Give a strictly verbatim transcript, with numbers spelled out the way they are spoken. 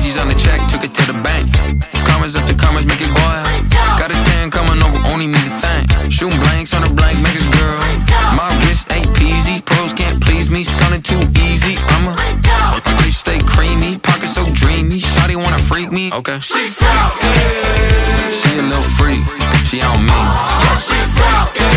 G's on the check, took it to the bank. Commas after commas, make it boil. Got a ten coming over, only need a thing. Shooting blanks on a blank, make a girl. My wrist ain't peasy, pros can't please me, sounding too easy. I'm a ice stay creamy, pocket so dreamy. Shawty wanna freak me, okay. She froggy. She a little freak, she on me. Yeah, she froggy.